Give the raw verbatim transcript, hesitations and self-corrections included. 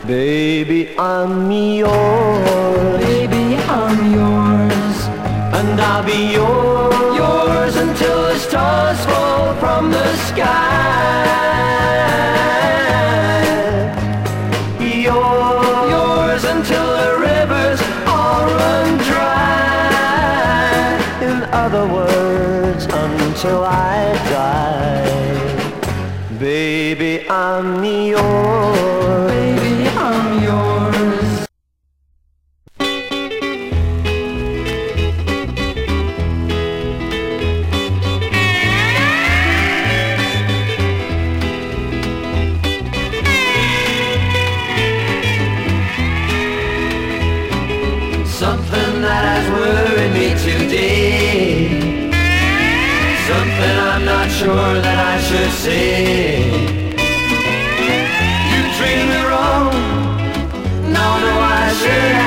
Baby, I'm yours. Baby, I'm yours. And I'll be yours, Yours until the stars fall from the sky. yours, Yours until the rivers all run dry. in other words, until I die. Baby, I'm yours. Baby, I'm yours. Something that has worried me today, something I'm not sure that I should say. You treated me wrong, no, no, I should